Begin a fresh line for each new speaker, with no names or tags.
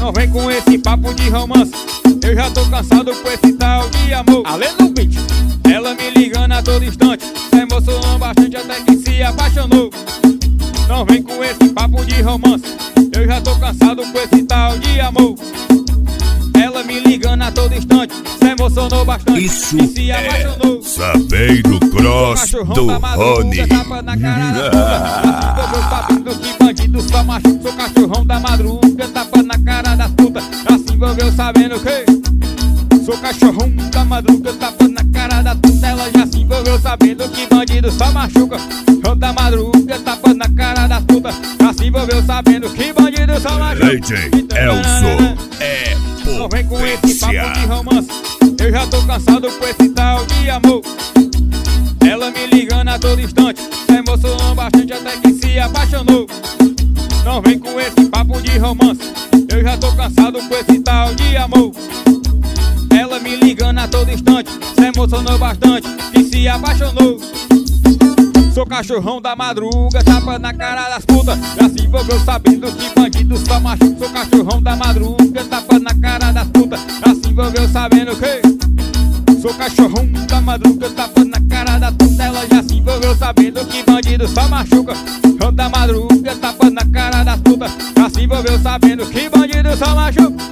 Não vem com esse papo de romance, eu já tô cansado com esse tal de amor. Além do beat, ela me ligando a todo instante, se emocionou bastante até que se apaixonou. Não vem com esse papo de romance, eu já tô cansado com esse tal de amor. Ela me ligando a todo instante, se emocionou bastante
Isso
e se apaixonou.
Sabeiro Cross do Rony.
Tapa na cara da puta, assim sabendo que bandido só machuca. Sou cachorrão da madruga, tapa na cara das putas, assim envolveu sabendo que sou cachorrão da madruga, tapa na cara da puta. Ela já se envolveu sabendo que bandido só machuca. Cachorrão da madruga, tapa na cara das putas, já se envolveu sabendo que bandido só machuca.
DJ Elzo é
Não vem com esse papo de
potência.
romance, eu já tô cansado com esse tal de amor. Ela me ligando a todo instante, se emocionou bastante até que se apaixonou. Não vem com esse papo de romance, eu já tô cansado com esse tal de amor. Ela me ligando a todo instante, se emocionou bastante e se apaixonou. Sou cachorrão da madruga, tapa na cara das putas, já se envolveu sabendo que bandido só machuca. Sou cachorrão da madruga, tapa na cara das putas, já se envolveu sabendo que sou cachorrão da madruga, tapa na cara da puta. Ela já se envolveu sabendo que bandido só machuca. Cachorrão da madruga, tapa na cara das putas, já se envolveu sabendo que bandido só machuca.